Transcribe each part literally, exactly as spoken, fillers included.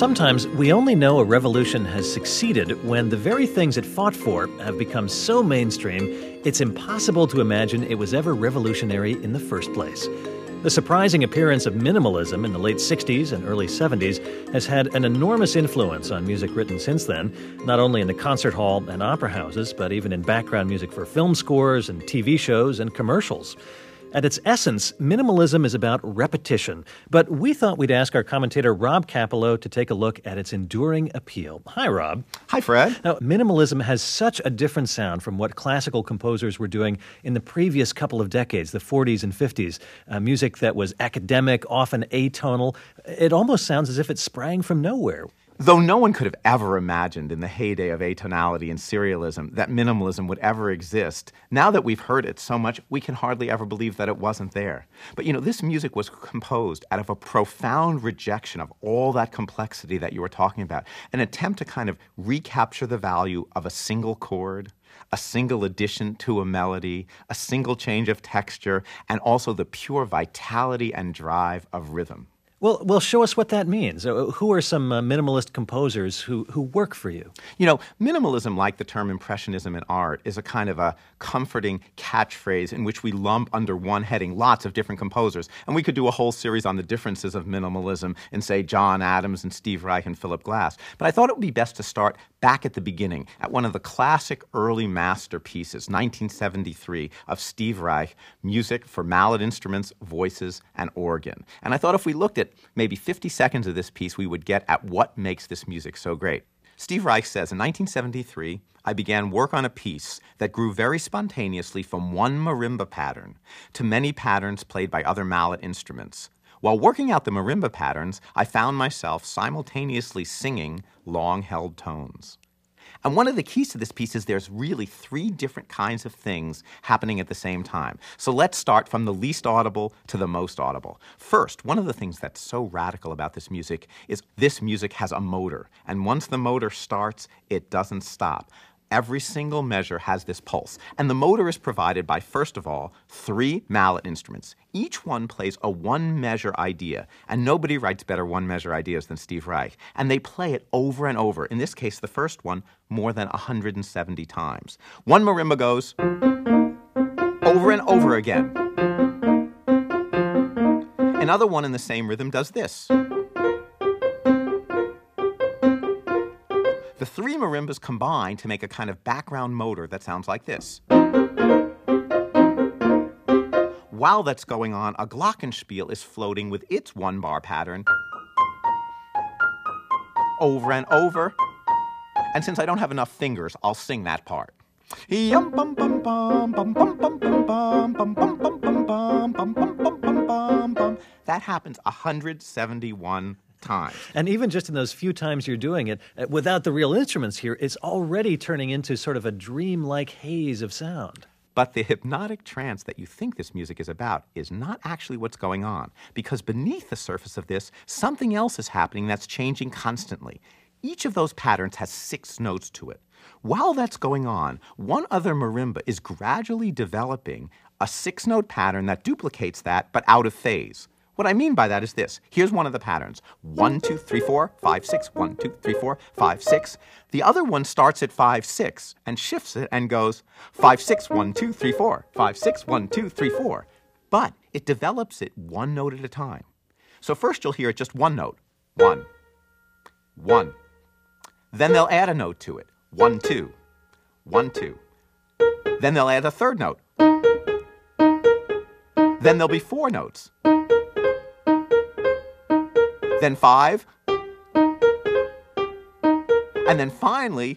Sometimes we only know a revolution has succeeded when the very things it fought for have become so mainstream, it's impossible to imagine it was ever revolutionary in the first place. The surprising appearance of minimalism in the late sixties and early seventies has had an enormous influence on music written since then, not only in the concert hall and opera houses, but even in background music for film scores and T V shows and commercials. At its essence, minimalism is about repetition, but we thought we'd ask our commentator Rob Capello to take a look at its enduring appeal. Hi, Rob. Hi, Fred. Now, minimalism has such a different sound from what classical composers were doing in the previous couple of decades, the forties and fifties. Uh, music that was academic, often atonal. It almost sounds as if it sprang from nowhere. Though no one could have ever imagined in the heyday of atonality and serialism that minimalism would ever exist, now that we've heard it so much, we can hardly ever believe that it wasn't there. But you know, this music was composed out of a profound rejection of all that complexity that you were talking about, an attempt to kind of recapture the value of a single chord, a single addition to a melody, a single change of texture, and also the pure vitality and drive of rhythm. Well, well, show us what that means. Uh, Who are some uh, minimalist composers who, who work for you? You know, minimalism, like the term impressionism in art, is a kind of a comforting catchphrase in which we lump under one heading lots of different composers. And we could do a whole series on the differences of minimalism in, say, John Adams and Steve Reich and Philip Glass. But I thought it would be best to start back at the beginning, at one of the classic early masterpieces, nineteen seventy-three, of Steve Reich, Music for Mallet Instruments, Voices, and Organ. And I thought if we looked at maybe fifty seconds of this piece, we would get at what makes this music so great. Steve Reich says, in nineteen seventy-three, I began work on a piece that grew very spontaneously from one marimba pattern to many patterns played by other mallet instruments. While working out the marimba patterns, I found myself simultaneously singing long-held tones. And one of the keys to this piece is there's really three different kinds of things happening at the same time. So let's start from the least audible to the most audible. First, one of the things that's so radical about this music is this music has a motor. And once the motor starts, it doesn't stop. Every single measure has this pulse. And the motor is provided by, first of all, three mallet instruments. Each one plays a one-measure idea, and nobody writes better one-measure ideas than Steve Reich. And they play it over and over. In this case, the first one, more than one hundred seventy times. One marimba goes over and over again. Another one in the same rhythm does this. The three marimbas combine to make a kind of background motor that sounds like this. While that's going on, a glockenspiel is floating with its one-bar pattern over and over. And since I don't have enough fingers, I'll sing that part. That happens one hundred seventy-one times. And even just in those few times you're doing it, uh, without the real instruments here, it's already turning into sort of a dreamlike haze of sound. But the hypnotic trance that you think this music is about is not actually what's going on, because beneath the surface of this, something else is happening that's changing constantly. Each of those patterns has six notes to it. While that's going on, one other marimba is gradually developing a six-note pattern that duplicates that, but out of phase. What I mean by that is this. Here's one of the patterns. One, two, three, four, five, six. One, two, three, four, five, six. The other one starts at five, six and shifts it and goes five, six, one, two, three, four. Five, six, one, two, three, four. But it develops it one note at a time. So first you'll hear it just one note. One. One. Then they'll add a note to it. One, two. One, two. Then they'll add a third note. Then there'll be four notes. Then five, and then finally,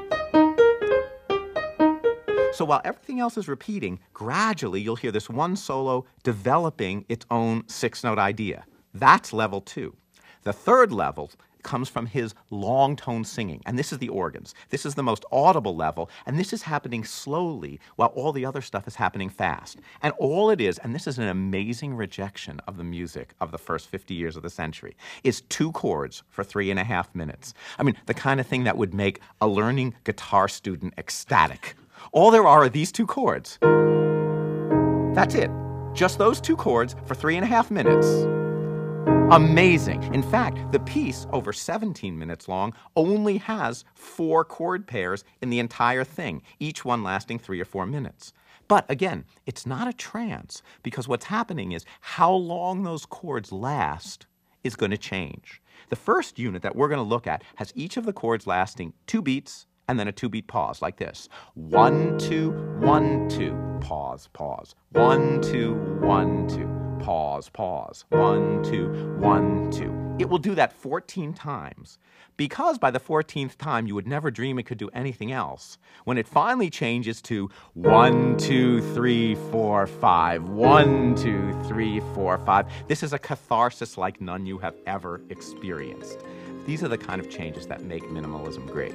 so while everything else is repeating, gradually you'll hear this one solo developing its own six-note idea. That's level two. The third level comes from his long tone singing, and this is the organs. This is the most audible level, and this is happening slowly while all the other stuff is happening fast. And all it is, and this is an amazing rejection of the music of the first fifty years of the century, is two chords for three and a half minutes. I mean, the kind of thing that would make a learning guitar student ecstatic. All there are are these two chords. That's it. Just those two chords for three and a half minutes. Amazing. In fact, the piece, over seventeen minutes long, only has four chord pairs in the entire thing, each one lasting three or four minutes. But again, it's not a trance, because what's happening is how long those chords last is going to change. The first unit that we're going to look at has each of the chords lasting two beats and then a two-beat pause, like this. One, two, one, two, pause, pause. One, two, one, two, pause, pause. One, two, one, two. It will do that fourteen times. Because by the fourteenth time, you would never dream it could do anything else. When it finally changes to one, two, three, four, five, one, two, three, four, five, this is a catharsis like none you have ever experienced. These are the kind of changes that make minimalism great.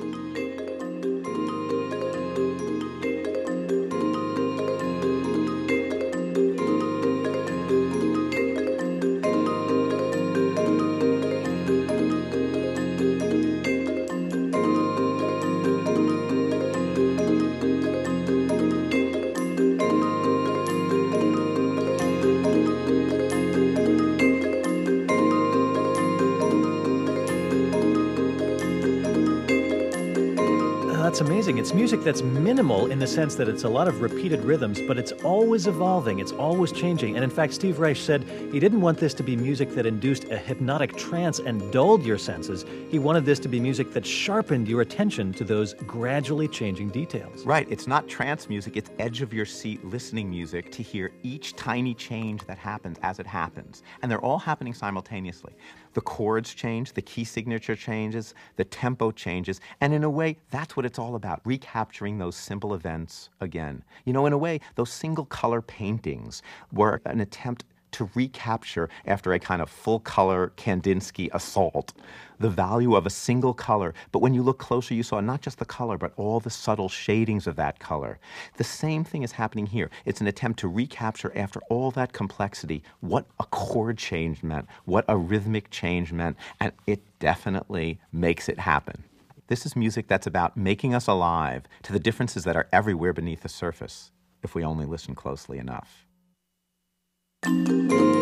That's amazing. It's music that's minimal in the sense that it's a lot of repeated rhythms, but it's always evolving. It's always changing. And in fact, Steve Reich said he didn't want this to be music that induced a hypnotic trance and dulled your senses. He wanted this to be music that sharpened your attention to those gradually changing details. Right. It's not trance music. It's edge-of-your-seat listening music to hear each tiny change that happens as it happens. And they're all happening simultaneously. The chords change, the key signature changes, the tempo changes, and in a way, that's what it's all about, recapturing those simple events again. You know, in a way, those single-color paintings were an attempt to recapture, after a kind of full-color Kandinsky assault, the value of a single color. But when you look closer, you saw not just the color, but all the subtle shadings of that color. The same thing is happening here. It's an attempt to recapture, after all that complexity, what a chord change meant, what a rhythmic change meant, and it definitely makes it happen. This is music that's about making us alive to the differences that are everywhere beneath the surface, if we only listen closely enough.